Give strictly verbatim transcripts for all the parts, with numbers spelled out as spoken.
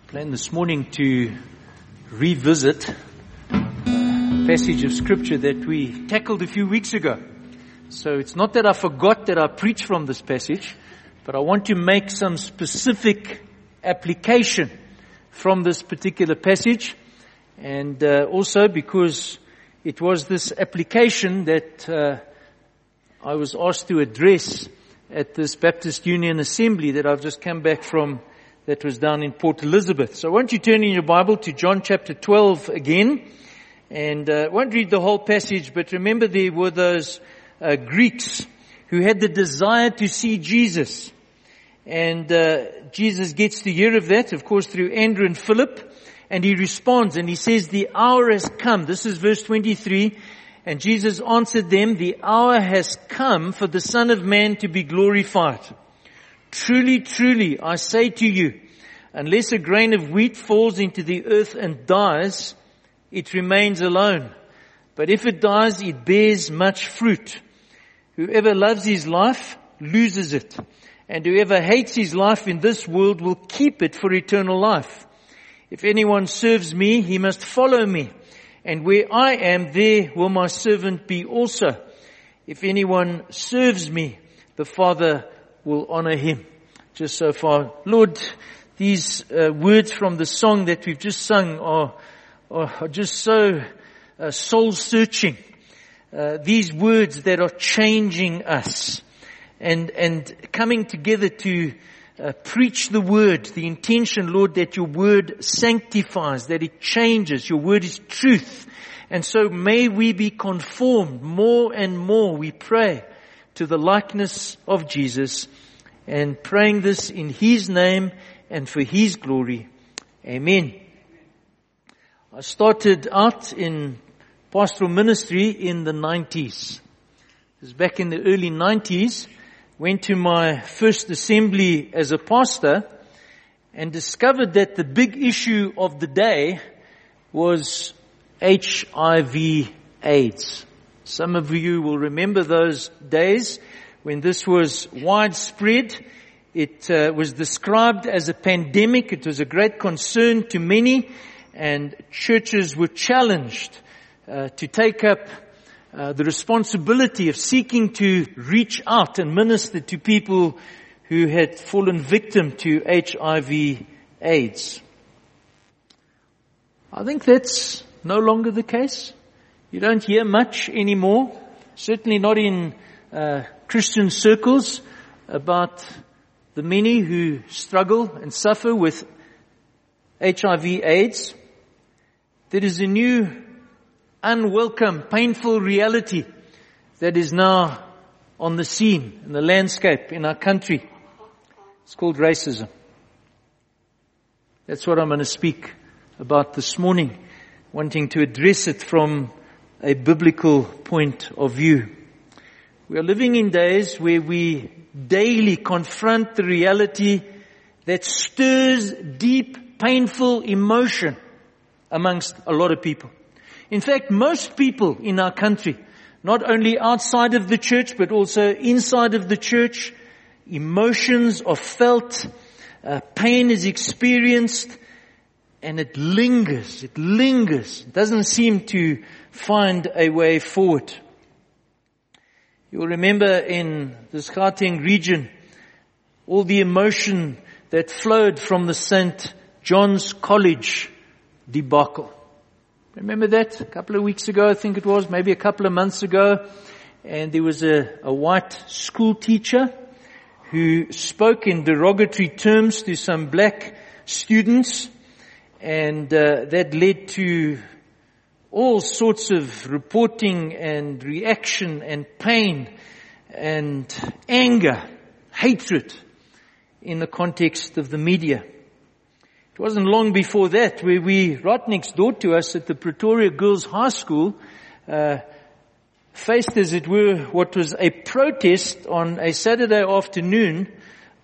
Plan this morning to revisit a passage of scripture that we tackled a few weeks ago. So it's not that I forgot that I preached from this passage, but I want to make some specific application from this particular passage. And uh, also because it was this application that uh, I was asked to address at this Baptist Union Assembly that I've just come back from, that was down in Port Elizabeth. So won't you turn in your Bible to John chapter twelve again, and uh, won't read the whole passage, but remember there were those uh, Greeks who had the desire to see Jesus. And uh, Jesus gets to hear of that, of course, through Andrew and Philip, and he responds and he says, "The hour has come." This is verse twenty-three. And Jesus answered them, "The hour has come for the Son of Man to be glorified. Truly, truly, I say to you, unless a grain of wheat falls into the earth and dies, it remains alone. But if it dies, it bears much fruit. Whoever loves his life loses it. And whoever hates his life in this world will keep it for eternal life. If anyone serves me, he must follow me. And where I am, there will my servant be also. If anyone serves me, the Father will honor him." Just so far. Lord, these uh, words from the song that we've just sung are, are, are just so uh, soul-searching. Uh, these words that are changing us and, and coming together to uh, preach the word. The intention, Lord, that your word sanctifies, that it changes. Your word is truth. And so may we be conformed more and more, we pray, to the likeness of Jesus, and praying this in His name and for His glory. Amen. I started out in pastoral ministry in the nineties. It was back in the early nineties. Went to my first assembly as a pastor and discovered that the big issue of the day was H I V AIDS. Some of you will remember those days when this was widespread. It uh, was described as a pandemic. It was a great concern to many, and churches were challenged uh, to take up uh, the responsibility of seeking to reach out and minister to people who had fallen victim to H I V AIDS. I think that's no longer the case. You don't hear much anymore, certainly not in uh, Christian circles, about the many who struggle and suffer with H I V AIDS. There is a new, unwelcome, painful reality that is now on the scene, in the landscape in our country. It's called racism. That's what I'm going to speak about this morning, wanting to address it from a biblical point of view. We are living in days where we daily confront the reality that stirs deep, painful emotion amongst a lot of people. In fact, most people in our country, not only outside of the church, but also inside of the church, emotions are felt, uh, pain is experienced, and it lingers, it lingers. It doesn't seem to find a way forward. You'll remember in the Gauteng region, all the emotion that flowed from the Saint John's College debacle. Remember that? A couple of weeks ago, I think it was, maybe a couple of months ago. And there was a, a white school teacher who spoke in derogatory terms to some black students. And uh, that led to all sorts of reporting and reaction and pain and anger, hatred in the context of the media. It wasn't long before that where we, right next door to us at the Pretoria Girls High School, uh, faced, as it were, what was a protest on a Saturday afternoon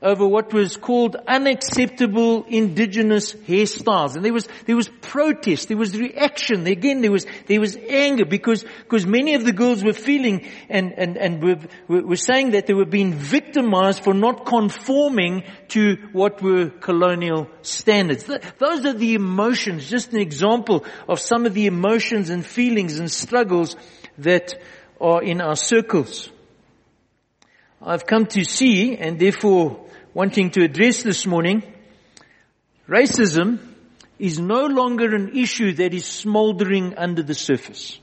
over what was called unacceptable indigenous hairstyles. And there was, there was protest, there was reaction. Again, there was, there was anger because, because many of the girls were feeling and, and, and were, were saying that they were being victimized for not conforming to what were colonial standards. Those are the emotions, just an example of some of the emotions and feelings and struggles that are in our circles. I've come to see, and therefore wanting to address this morning, racism is no longer an issue that is smoldering under the surface.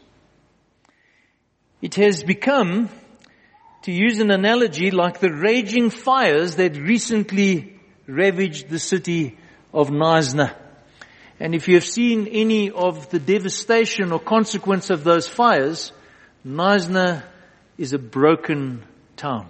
It has become, to use an analogy, like the raging fires that recently ravaged the city of Knysna. And if you have seen any of the devastation or consequence of those fires, Knysna is a broken town.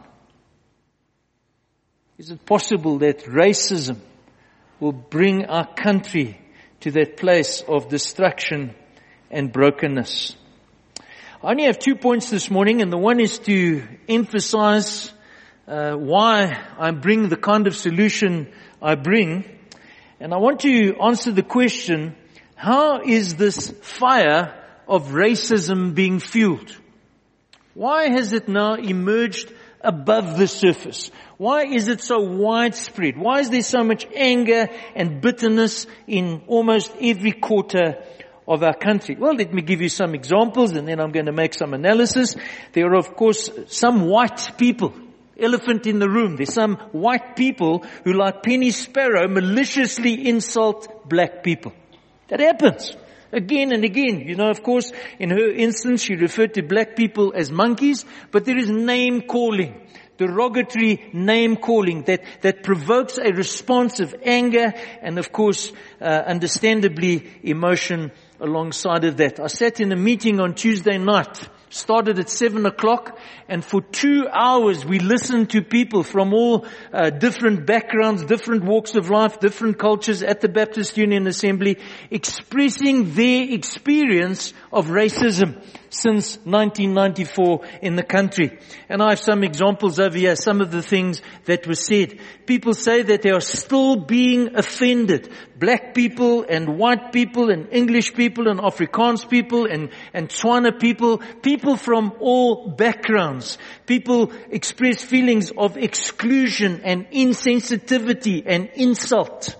Is it possible that racism will bring our country to that place of destruction and brokenness? I only have two points this morning, and the one is to emphasize uh, why I bring the kind of solution I bring. And I want to answer the question, how is this fire of racism being fueled? Why has it now emerged above the surface? Why is it so widespread? Why is there so much anger and bitterness in almost every quarter of our country? Well, let me give you some examples and then I'm going to make some analysis. There are, of course, some white people. Elephant in the room. There's some white people who, like Penny Sparrow, maliciously insult black people. That happens. Again and again. You know, of course, in her instance, she referred to black people as monkeys, but there is name calling. Derogatory name calling that, that provokes a response of anger and, of course, uh, understandably emotion alongside of that. I sat in a meeting on Tuesday night, started at seven o'clock, and for two hours we listened to people from all uh, different backgrounds, different walks of life, different cultures at the Baptist Union Assembly, expressing their experience of racism since nineteen ninety-four in the country. And I have some examples over here, some of the things that were said. People say that they are still being offended. Black people and white people and English people and Afrikaans people and, and Tswana people, people from all backgrounds. People express feelings of exclusion and insensitivity and insult.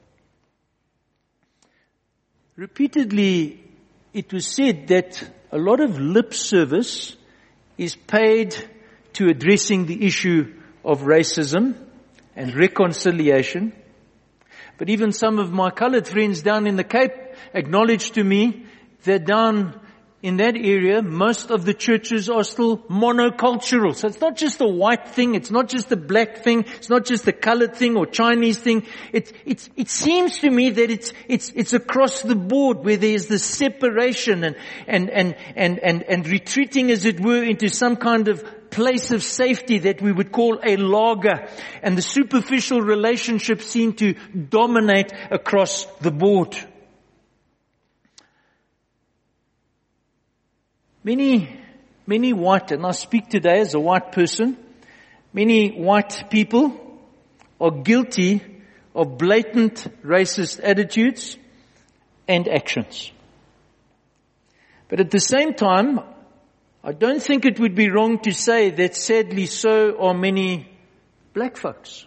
Repeatedly, it was said that a lot of lip service is paid to addressing the issue of racism and reconciliation. But even some of my colored friends down in the Cape acknowledged to me that down in that area, most of the churches are still monocultural. So it's not just a white thing, it's not just a black thing, it's not just a colored thing or Chinese thing. It, it, it seems to me that it's, it's, it's across the board where there's this separation and, and, and, and, and, and retreating, as it were, into some kind of place of safety that we would call a lager. And the superficial relationships seem to dominate across the board. Many, many white, and I speak today as a white person, many white people are guilty of blatant racist attitudes and actions. But at the same time, I don't think it would be wrong to say that sadly so are many black folks.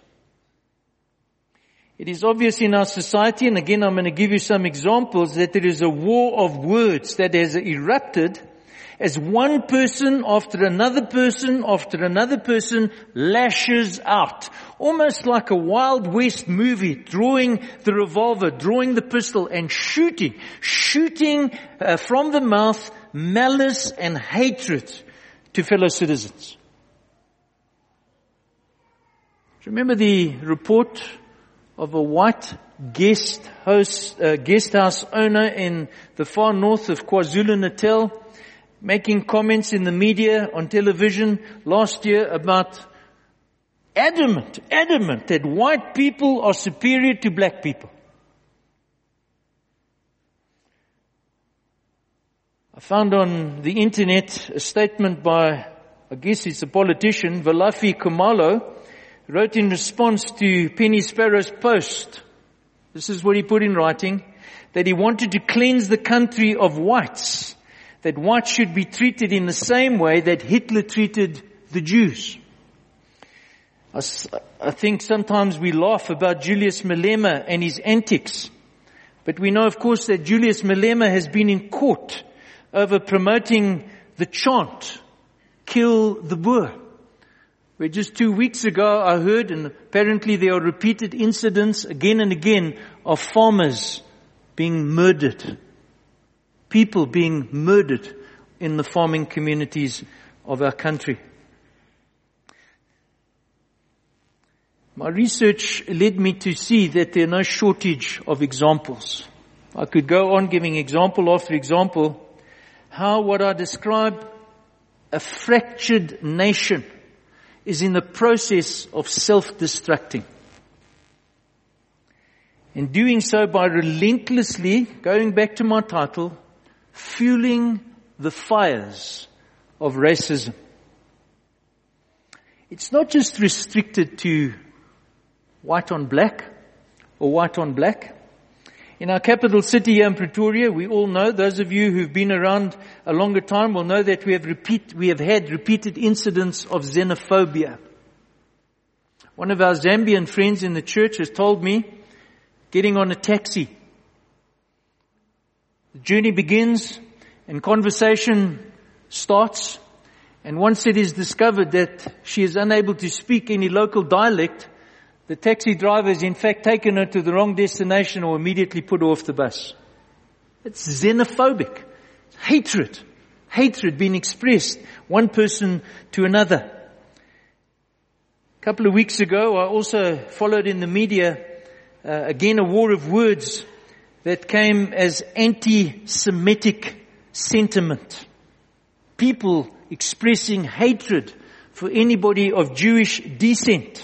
It is obvious in our society, and again I'm going to give you some examples, that there is a war of words that has erupted as one person after another person after another person lashes out. Almost like a Wild West movie, drawing the revolver, drawing the pistol and shooting, shooting uh, from the mouth malice and hatred to fellow citizens. Remember the report of a white guest house, uh, guest house owner in the far north of KwaZulu-Natal, making comments in the media, on television last year about adamant, adamant that white people are superior to black people. I found on the internet a statement by, I guess it's a politician, Valafi Kumalo, wrote in response to Penny Sparrow's post, this is what he put in writing, that he wanted to cleanse the country of whites, that whites should be treated in the same way that Hitler treated the Jews. I, I think sometimes we laugh about Julius Malema and his antics, but we know, of course, that Julius Malema has been in court over promoting the chant, "Kill the Boer," where just two weeks ago I heard, and apparently there are repeated incidents again and again of farmers being murdered, people being murdered in the farming communities of our country. My research led me to see that there are no shortage of examples. I could go on giving example after example how what I describe a fractured nation is in the process of self-destructing. And doing so by relentlessly, going back to my title, fueling the fires of racism. It's not just restricted to white on black or white on black. In our capital city here in Pretoria, we all know, those of you who've been around a longer time will know that we have repeat, we have had repeated incidents of xenophobia. One of our Zambian friends in the church has told me, getting on a taxi, the journey begins and conversation starts, and once it is discovered that she is unable to speak any local dialect, the taxi driver has in fact taken her to the wrong destination or immediately put her off the bus. It's xenophobic. Hatred. Hatred being expressed one person to another. A couple of weeks ago I also followed in the media uh, again a war of words that came as anti-Semitic sentiment. People expressing hatred for anybody of Jewish descent.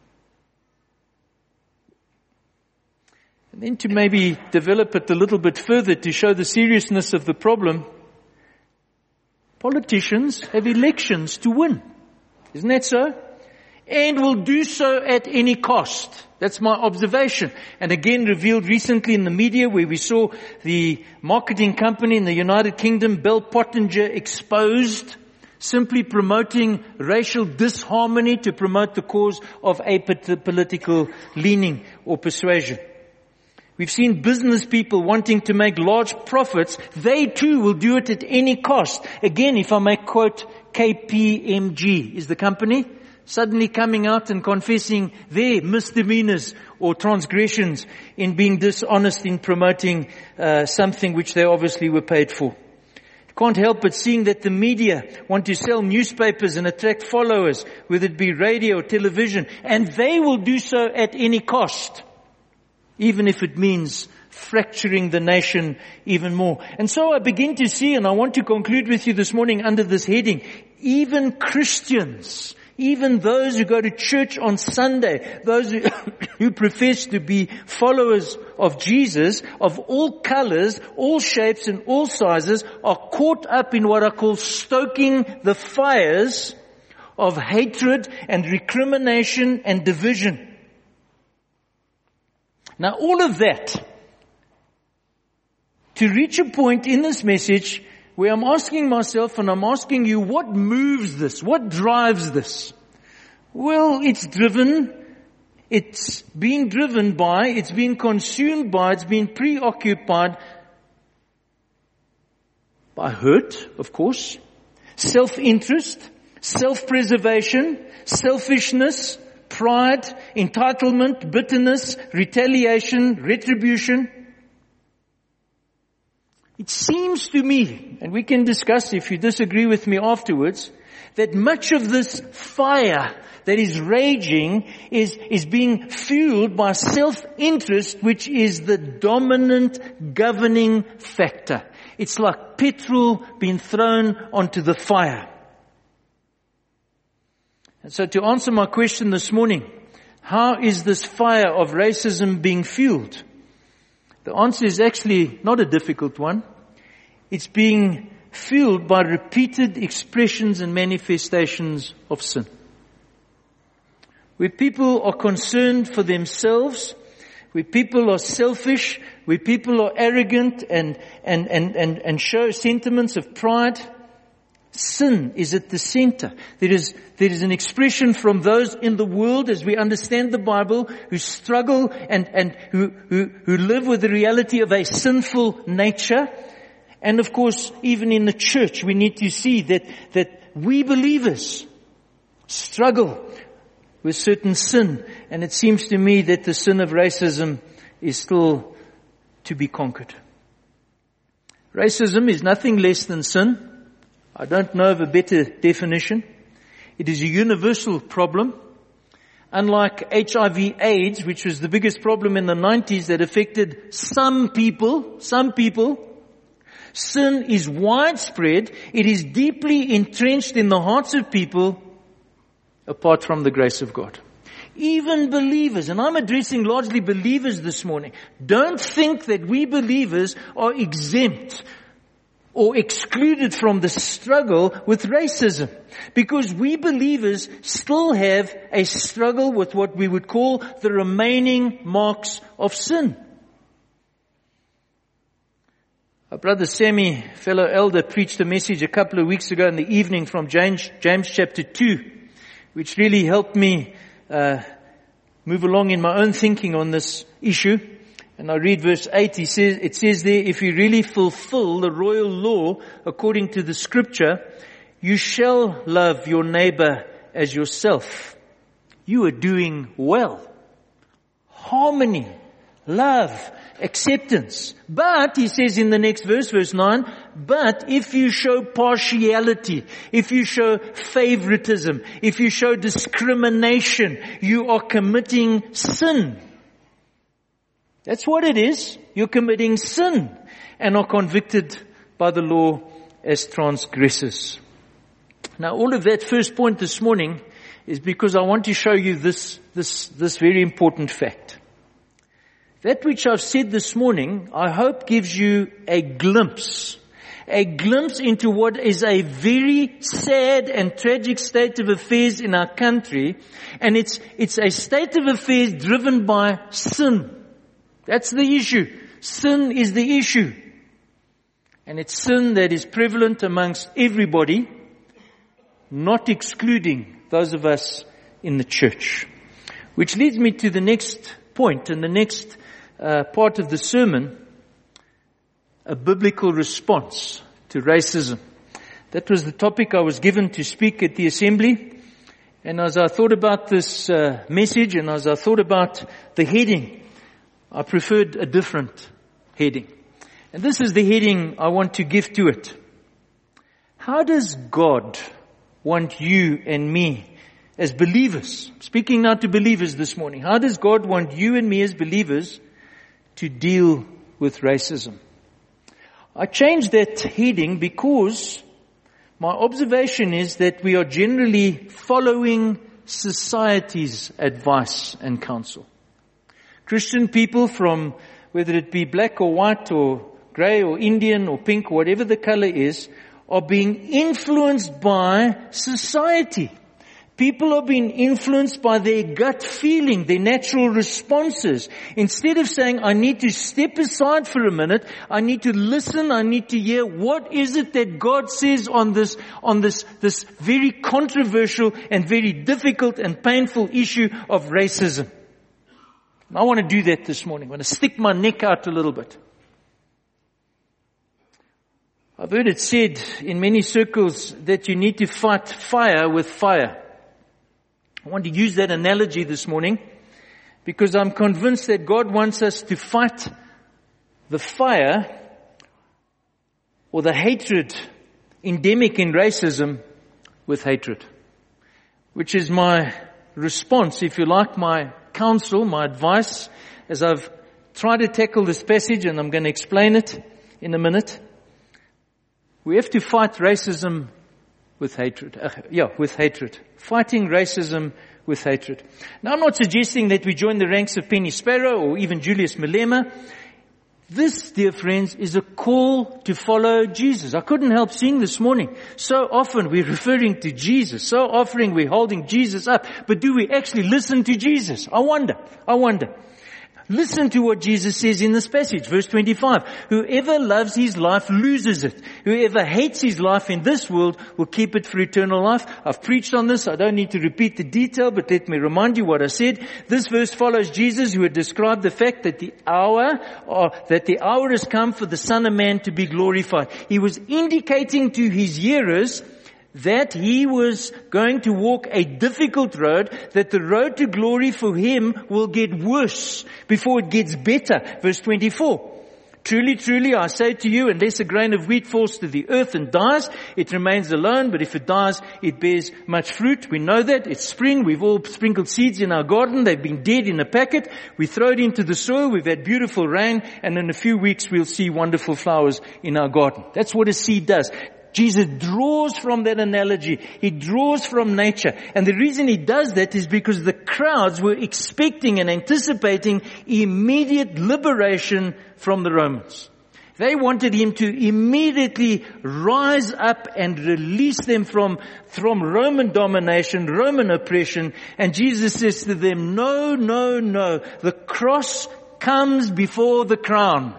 And then to maybe develop it a little bit further to show the seriousness of the problem, politicians have elections to win. Isn't that so? And will do so at any cost. That's my observation. And again revealed recently in the media where we saw the marketing company in the United Kingdom, Bell Pottinger, exposed, simply promoting racial disharmony to promote the cause of a political leaning or persuasion. We've seen business people wanting to make large profits. They too will do it at any cost. Again, if I may quote, K P M G is the company, suddenly coming out and confessing their misdemeanors or transgressions in being dishonest in promoting uh, something which they obviously were paid for. Can't help but seeing that the media want to sell newspapers and attract followers, whether it be radio or television, and they will do so at any cost, even if it means fracturing the nation even more. And so I begin to see, and I want to conclude with you this morning under this heading, even Christians, even those who go to church on Sunday, those who, who profess to be followers of Jesus, of all colors, all shapes and all sizes, are caught up in what I call stoking the fires of hatred and recrimination and division. Now all of that, to reach a point in this message where I'm asking myself and I'm asking you, what moves this? What drives this? Well, it's driven, it's being driven by, it's being consumed by, it's being preoccupied by hurt, of course, self-interest, self-preservation, selfishness, pride, entitlement, bitterness, retaliation, retribution. It seems to me, and we can discuss if you disagree with me afterwards, that much of this fire that is raging is, is being fueled by self-interest, which is the dominant governing factor. It's like petrol being thrown onto the fire. And so to answer my question this morning, how is this fire of racism being fueled? The answer is actually not a difficult one. It's being fueled by repeated expressions and manifestations of sin. where people are concerned for themselves, where people are selfish, where people are arrogant and, and, and, and, and show sentiments of pride, sin is at the center. There is, there is an expression from those in the world, as we understand the Bible, who struggle and, and who, who, who live with the reality of a sinful nature. And of course, even in the church, we need to see that, that we believers struggle with certain sin. And it seems to me that the sin of racism is still to be conquered. Racism is nothing less than sin. I don't know of a better definition. It is a universal problem. Unlike H I V AIDS, which was the biggest problem in the nineties that affected some people, some people, sin is widespread. It is deeply entrenched in the hearts of people apart from the grace of God. Even believers, and I'm addressing largely believers this morning, don't think that we believers are exempt or excluded from the struggle with racism. Because we believers still have a struggle with what we would call the remaining marks of sin. Our brother Sammy, fellow elder, preached a message a couple of weeks ago in the evening from James, James chapter two, which really helped me uh, move along in my own thinking on this issue. And I read verse eight, he says, it says there, if you really fulfill the royal law according to the scripture, you shall love your neighbor as yourself. You are doing well. Harmony, love, acceptance. But, he says in the next verse, verse nine, but if you show partiality, if you show favoritism, if you show discrimination, you are committing sin. That's what it is. You're committing sin and are convicted by the law as transgressors. Now, all of that first point this morning is because I want to show you this, this, this very important fact. That which I've said this morning, I hope gives you a glimpse, a glimpse into what is a very sad and tragic state of affairs in our country. And it's, it's a state of affairs driven by sin. That's the issue. Sin is the issue. And it's sin that is prevalent amongst everybody, not excluding those of us in the church. Which leads me to the next point and the next uh, part of the sermon, a biblical response to racism. That was the topic I was given to speak at the assembly. And as I thought about this uh, message and as I thought about the heading, I preferred a different heading. And this is the heading I want to give to it. How does God want you and me as believers, speaking now to believers this morning, how does God want you and me as believers to deal with racism? I changed that heading because my observation is that we are generally following society's advice and counsel. Christian people, from whether it be black or white or grey or Indian or pink, or whatever the color is, are being influenced by society. People are being influenced by their gut feeling, their natural responses. Instead of saying, I need to step aside for a minute, I need to listen, I need to hear, what is it that God says on this, on this, this very controversial and very difficult and painful issue of racism. I want to do that this morning. I want to stick my neck out a little bit. I've heard it said in many circles that you need to fight fire with fire. I want to use that analogy this morning because I'm convinced that God wants us to fight the fire or the hatred endemic in racism with hatred, which is my response, if you like, my counsel, my advice, as I've tried to tackle this passage, and I'm going to explain it in a minute. We have to fight racism with hatred. Uh, yeah, with hatred. Fighting racism with hatred. Now, I'm not suggesting that we join the ranks of Penny Sparrow or even Julius Malema. This, dear friends, is a call to follow Jesus. I couldn't help seeing this morning. So often we're referring to Jesus. So often we're holding Jesus up. But do we actually listen to Jesus? I wonder. I wonder. Listen to what Jesus says in this passage, verse twenty-five. Whoever loves his life loses it. Whoever hates his life in this world will keep it for eternal life. I've preached on this. I don't need to repeat the detail, but let me remind you what I said. This verse follows Jesus, who had described the fact that the hour, or that the hour has come for the Son of Man to be glorified. He was indicating to his hearers that he was going to walk a difficult road, that the road to glory for him will get worse before it gets better. Verse twenty-four. Truly, truly, I say to you, unless a grain of wheat falls to the earth and dies, it remains alone, but if it dies, it bears much fruit. We know that. It's spring. We've all sprinkled seeds in our garden. They've been dead in a packet. We throw it into the soil. We've had beautiful rain, and in a few weeks we'll see wonderful flowers in our garden. That's what a seed does. Jesus draws from that analogy. He draws from nature. And the reason he does that is because the crowds were expecting and anticipating immediate liberation from the Romans. They wanted him to immediately rise up and release them from, from Roman domination, Roman oppression. And Jesus says to them, no, no, no. The cross comes before the crown.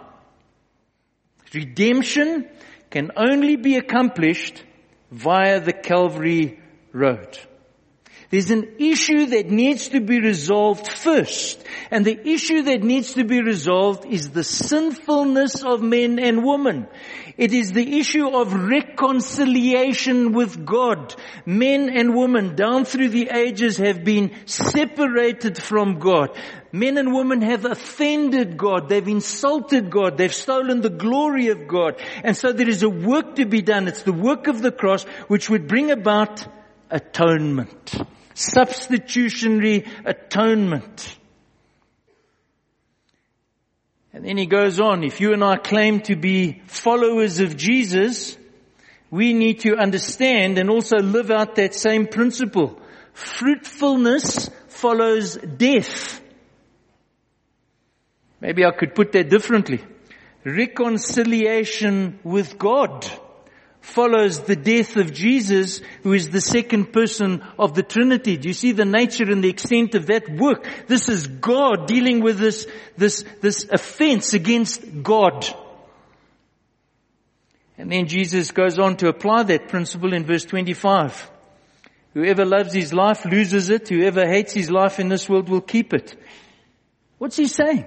Redemption can only be accomplished via the Calvary road. There's an issue that needs to be resolved first. And the issue that needs to be resolved is the sinfulness of men and women. It is the issue of reconciliation with God. Men and women down through the ages have been separated from God. Men and women have offended God. They've insulted God. They've stolen the glory of God. And so there is a work to be done. It's the work of the cross which would bring about atonement. Substitutionary atonement. And then he goes on, if you and I claim to be followers of Jesus, we need to understand and also live out that same principle. Fruitfulness follows death. Maybe I could put that differently. Reconciliation with God follows the death of Jesus, who is the second person of the Trinity. Do you see the nature and the extent of that work? This is God dealing with this, this, this offense against God. And then Jesus goes on to apply that principle in verse twenty-five. Whoever loves his life loses it. Whoever hates his life in this world will keep it. What's he saying?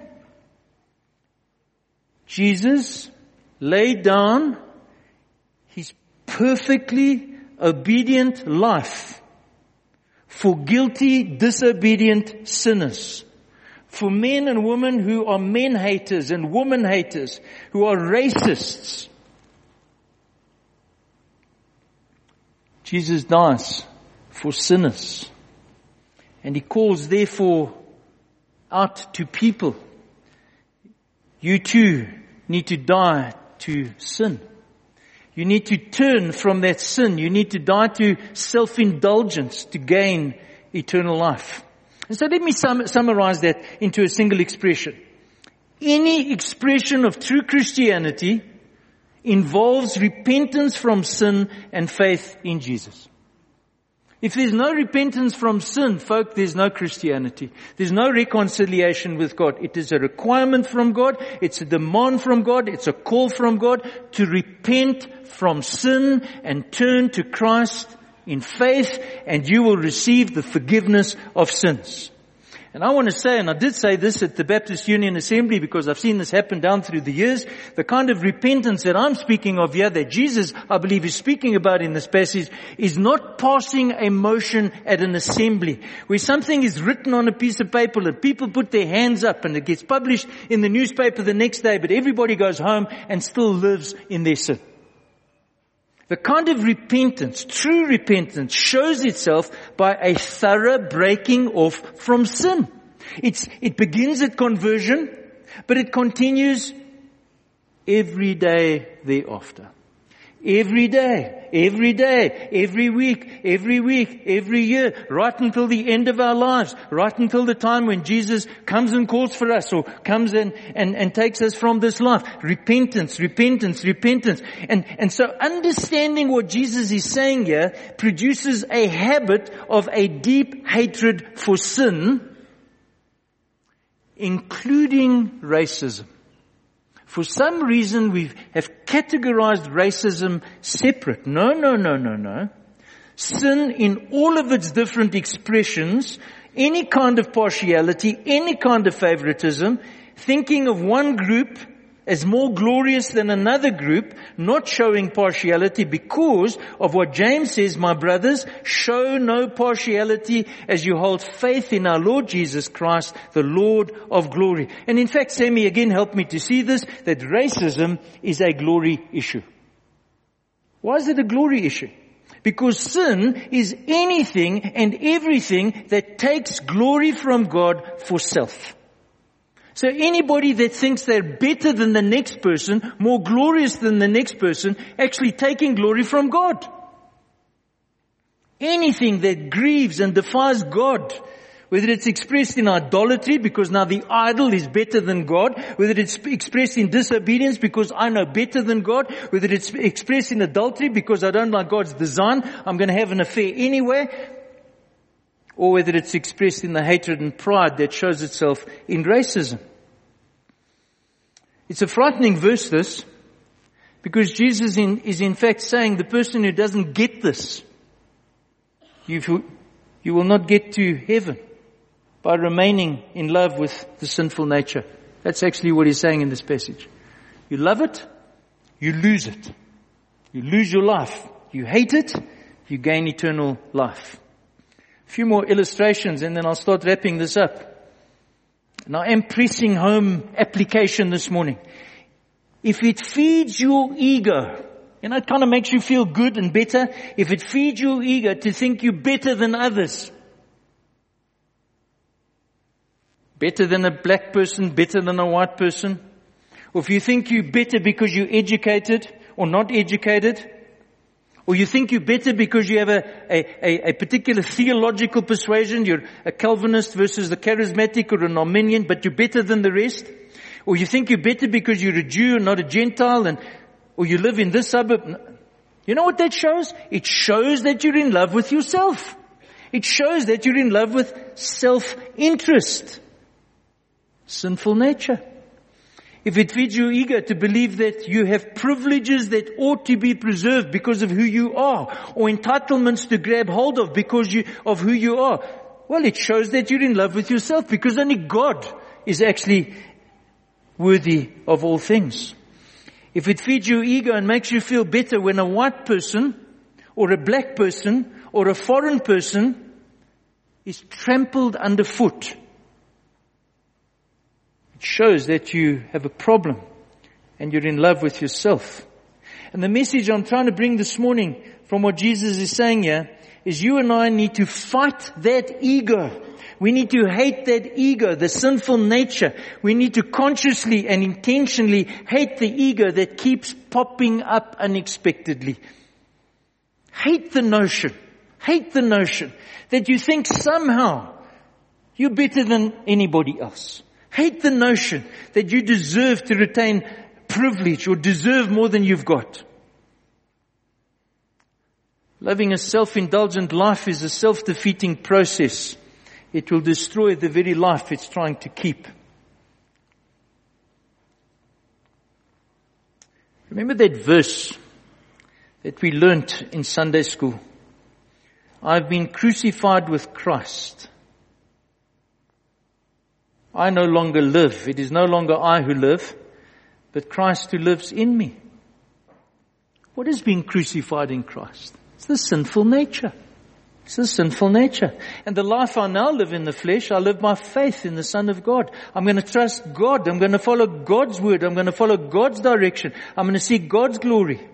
Jesus laid down his perfectly obedient life for guilty, disobedient sinners. For men and women who are men haters and woman haters, who are racists. Jesus dies for sinners. And he calls therefore out to people. You too need to die to sin. You need to turn from that sin. You need to die to self-indulgence to gain eternal life. And so let me sum, summarize that into a single expression. Any expression of true Christianity involves repentance from sin and faith in Jesus. If there's no repentance from sin, folk, there's no Christianity. There's no reconciliation with God. It is a requirement from God. It's a demand from God. It's a call from God to repent from sin and turn to Christ in faith, and you will receive the forgiveness of sins. And I want to say, and I did say this at the Baptist Union Assembly because I've seen this happen down through the years, the kind of repentance that I'm speaking of here, that Jesus, I believe, is speaking about in this passage, is not passing a motion at an assembly, where something is written on a piece of paper and people put their hands up and it gets published in the newspaper the next day, but everybody goes home and still lives in their sin. The kind of repentance, true repentance, shows itself by a thorough breaking off from sin. It's, it begins at conversion, but it continues every day thereafter. Every day, every day, every week, every week, every year, right until the end of our lives, right until the time when Jesus comes and calls for us or comes in and, and takes us from this life. Repentance, repentance, repentance. And, and so understanding what Jesus is saying here produces a habit of a deep hatred for sin, including racism. For some reason we have categorized racism separate. No, no, no, no, no. Sin in all of its different expressions, any kind of partiality, any kind of favoritism, thinking of one group as more glorious than another group, not showing partiality because of what James says, my brothers, show no partiality as you hold faith in our Lord Jesus Christ, the Lord of glory. And in fact, Sammy again helped me to see this, that racism is a glory issue. Why is it a glory issue? Because sin is anything and everything that takes glory from God for self. So anybody that thinks they're better than the next person, more glorious than the next person, actually taking glory from God. Anything that grieves and defies God, whether it's expressed in idolatry because now the idol is better than God, whether it's expressed in disobedience because I know better than God, whether it's expressed in adultery because I don't like God's design, I'm going to have an affair anyway, or whether it's expressed in the hatred and pride that shows itself in racism. It's a frightening verse, this, because Jesus in, is in fact saying the person who doesn't get this, you, you will not get to heaven by remaining in love with the sinful nature. That's actually what he's saying in this passage. You love it, you lose it. You lose your life. You hate it, you gain eternal life. A few more illustrations and then I'll start wrapping this up. And I am pressing home application this morning. If it feeds your ego, you know, it kind of makes you feel good and better. If it feeds your ego to think you're better than others, better than a black person, better than a white person, or if you think you're better because you're educated or not educated, or you think you're better because you have a, a, a particular theological persuasion, you're a Calvinist versus the charismatic or an Arminian, but you're better than the rest. Or you think you're better because you're a Jew and not a Gentile, and or you live in this suburb. You know what that shows? It shows that you're in love with yourself. It shows that you're in love with self-interest. Sinful nature. If it feeds your ego to believe that you have privileges that ought to be preserved because of who you are, or entitlements to grab hold of because you, of who you are, well, it shows that you're in love with yourself, because only God is actually worthy of all things. If it feeds your ego and makes you feel better when a white person, or a black person, or a foreign person is trampled underfoot, it shows that you have a problem and you're in love with yourself. And the message I'm trying to bring this morning from what Jesus is saying here is you and I need to fight that ego. We need to hate that ego, the sinful nature. We need to consciously and intentionally hate the ego that keeps popping up unexpectedly. Hate the notion, hate the notion that you think somehow you're better than anybody else. Hate the notion that you deserve to retain privilege or deserve more than you've got. Living a self-indulgent life is a self-defeating process. It will destroy the very life it's trying to keep. Remember that verse that we learnt in Sunday school? I've been crucified with Christ. I no longer live. It is no longer I who live, but Christ who lives in me. What is being crucified in Christ? It's the sinful nature. It's the sinful nature. And the life I now live in the flesh, I live by faith in the Son of God. I'm going to trust God. I'm going to follow God's word. I'm going to follow God's direction. I'm going to seek God's glory,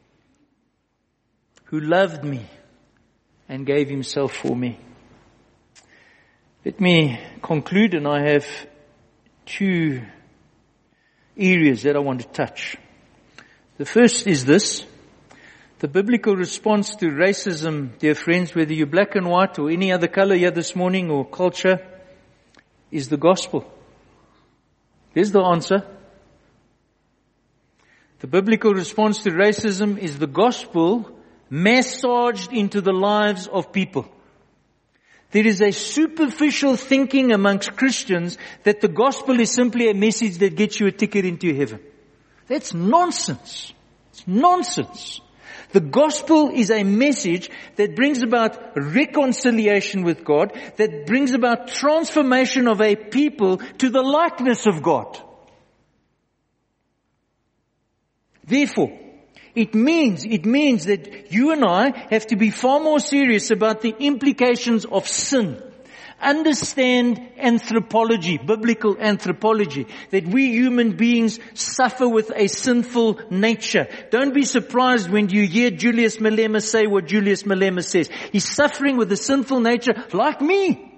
who loved me and gave himself for me. Let me conclude, and I have two areas that I want to touch. The first is this. The biblical response to racism, dear friends, whether you're black and white or any other color here this morning or culture, is the gospel. There's the answer. The biblical response to racism is the gospel massaged into the lives of people. There is a superficial thinking amongst Christians that the gospel is simply a message that gets you a ticket into heaven. That's nonsense. It's nonsense. The gospel is a message that brings about reconciliation with God, that brings about transformation of a people to the likeness of God. Therefore, it means, it means that you and I have to be far more serious about the implications of sin. Understand anthropology, biblical anthropology, that we human beings suffer with a sinful nature. Don't be surprised when you hear Julius Malema say what Julius Malema says. He's suffering with a sinful nature like me.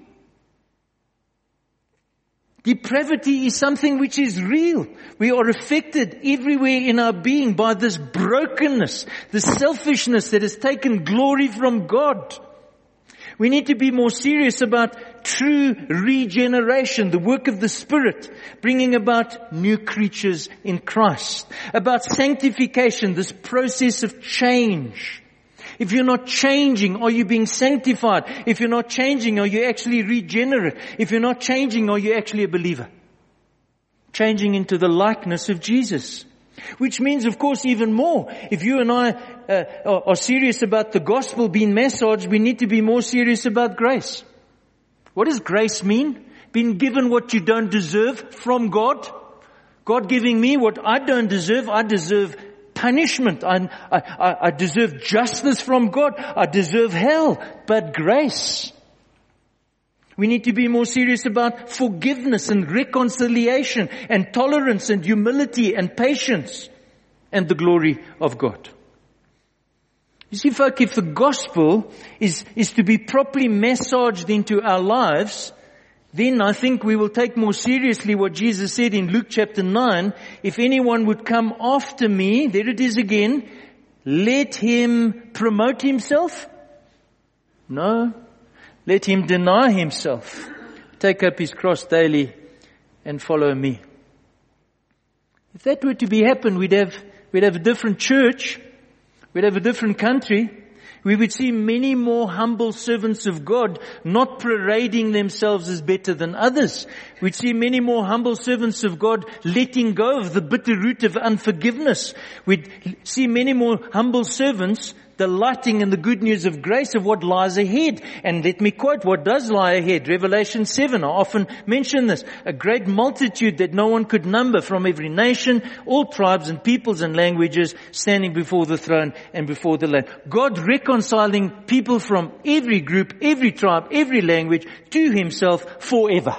Depravity is something which is real. We are affected everywhere in our being by this brokenness, this selfishness that has taken glory from God. We need to be more serious about true regeneration, the work of the Spirit, bringing about new creatures in Christ. About sanctification, this process of change. If you're not changing, are you being sanctified? If you're not changing, are you actually regenerate? If you're not changing, are you actually a believer? Changing into the likeness of Jesus. Which means, of course, even more. If you and I uh, are, are serious about the gospel being massaged, we need to be more serious about grace. What does grace mean? Being given what you don't deserve from God. God giving me what I don't deserve. I deserve punishment. I, I, I deserve justice from God. I deserve hell. But grace. We need to be more serious about forgiveness and reconciliation and tolerance and humility and patience and the glory of God. You see, folk, if the gospel is, is to be properly massaged into our lives, then I think we will take more seriously what Jesus said in Luke chapter nine. If anyone would come after me, there it is again, let him promote himself? No. Let him deny himself, take up his cross daily and follow me. If that were to be happen, we'd have, we'd have a different church. We'd have a different country. We would see many more humble servants of God not parading themselves as better than others. We'd see many more humble servants of God letting go of the bitter root of unforgiveness. We'd see many more humble servants delighting in the good news of grace of what lies ahead. And let me quote what does lie ahead. Revelation seven, I often mention this. A great multitude that no one could number from every nation, all tribes and peoples and languages standing before the throne and before the Lamb. God reconciling people from every group, every tribe, every language to himself forever.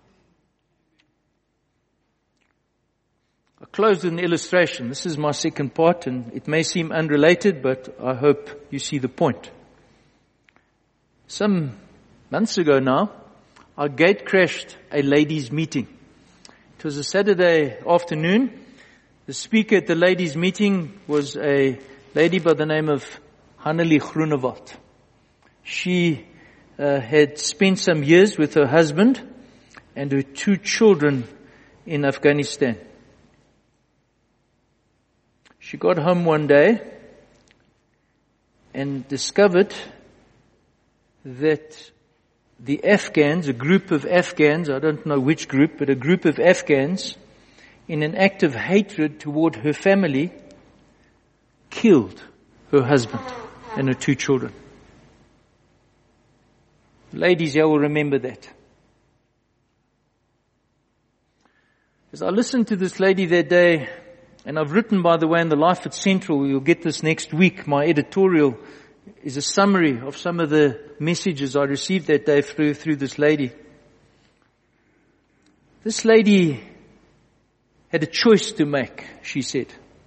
Close with an illustration. This is my second part, and it may seem unrelated, but I hope you see the point. Some months ago now, I gate crashed a ladies' meeting. It was a Saturday afternoon. The speaker at the ladies' meeting was a lady by the name of Hannelie Groenewald. She uh, had spent some years with her husband and her two children in Afghanistan. She got home one day and discovered that the Afghans, a group of Afghans, I don't know which group, but a group of Afghans, in an act of hatred toward her family, killed her husband and her two children. Ladies here will remember that. As I listened to this lady that day, and I've written, by the way, in the Life at Central, you'll get this next week, my editorial is a summary of some of the messages I received that day through, through this lady. This lady had a choice to make, she said.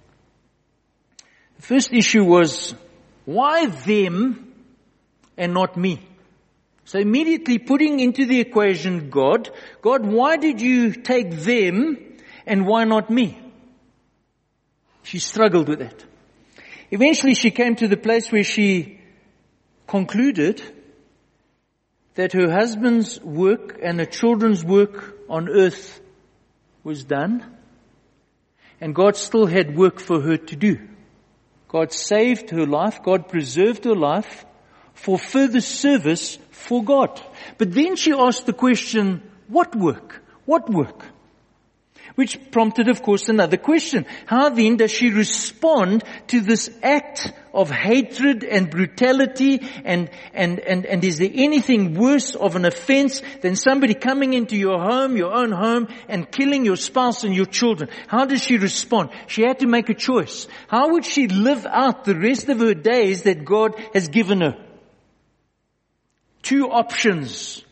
The first issue was, why them and not me? So immediately putting into the equation God, God, why did you take them and why not me? She struggled with that. Eventually she came to the place where she concluded that her husband's work and her children's work on earth was done, and God still had work for her to do. God saved her life, God preserved her life for further service for God. But then she asked the question, what work? What work? Which prompted, of course, another question. How then does she respond to this act of hatred and brutality? And, and, and, and is there anything worse of an offense than somebody coming into your home, your own home, and killing your spouse and your children? How does she respond? She had to make a choice. How would she live out the rest of her days that God has given her? Two options.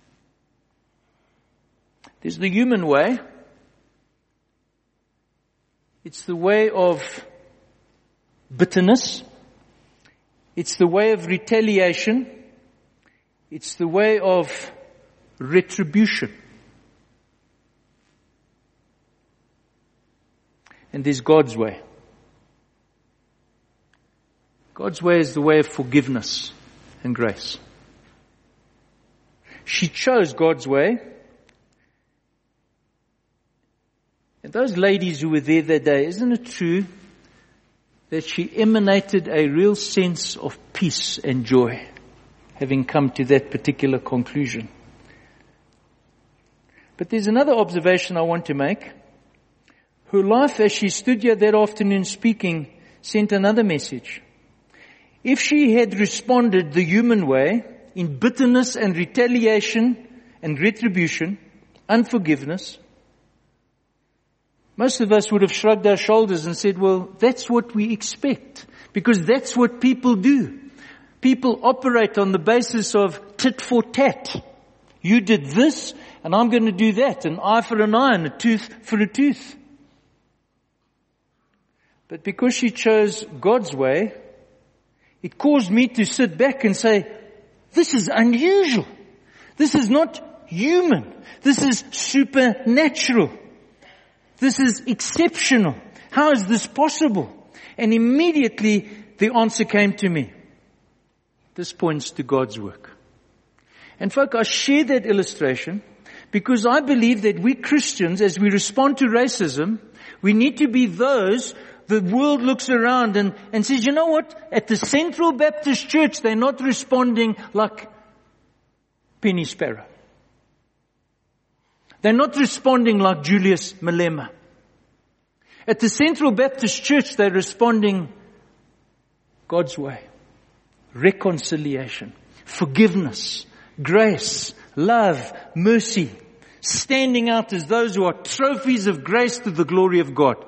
There's the human way. It's the way of bitterness. It's the way of retaliation. It's the way of retribution. And there's God's way. God's way is the way of forgiveness and grace. She chose God's way. And those ladies who were there that day, isn't it true that she emanated a real sense of peace and joy, having come to that particular conclusion? But there's another observation I want to make. Her life as she stood here that afternoon speaking sent another message. If she had responded the human way, in bitterness and retaliation and retribution, unforgiveness, most of us would have shrugged our shoulders and said, well, that's what we expect, because that's what people do. People operate on the basis of tit for tat. You did this, and I'm going to do that, an eye for an eye and a tooth for a tooth. But because she chose God's way, it caused me to sit back and say, this is unusual. This is not human. This is supernatural. This is exceptional. How is this possible? And immediately the answer came to me. This points to God's work. And folk, I share that illustration because I believe that we Christians, as we respond to racism, we need to be those the world looks around and, and says, you know what? At the Central Baptist Church, they're not responding like Penny Sparrow. They're not responding like Julius Malema. At the Central Baptist Church, they're responding God's way. Reconciliation, forgiveness, grace, love, mercy, standing out as those who are trophies of grace to the glory of God.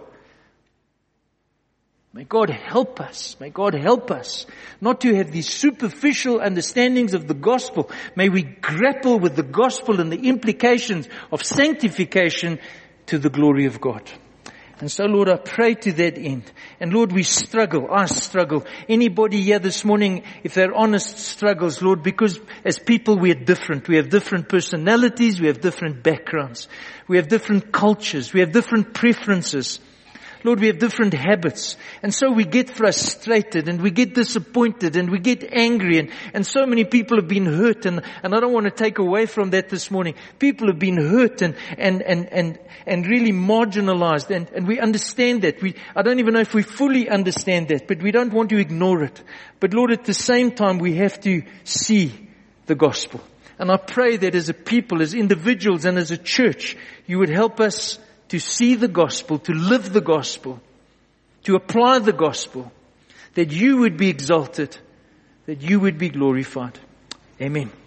May God help us. May God help us not to have these superficial understandings of the gospel. May we grapple with the gospel and the implications of sanctification to the glory of God. And so, Lord, I pray to that end. And Lord, we struggle. I struggle. Anybody here this morning, if they're honest, struggles, Lord, because as people we are different. We have different personalities. We have different backgrounds. We have different cultures. We have different preferences. Lord, we have different habits. And so we get frustrated and we get disappointed and we get angry. And, and so many people have been hurt. And, and I don't want to take away from that this morning. People have been hurt and, and, and, and, and really marginalized. And, and we understand that. We, I don't even know if we fully understand that, but we don't want to ignore it. But Lord, at the same time, we have to see the gospel. And I pray that as a people, as individuals and as a church, you would help us to see the gospel, to live the gospel, to apply the gospel, that you would be exalted, that you would be glorified. Amen.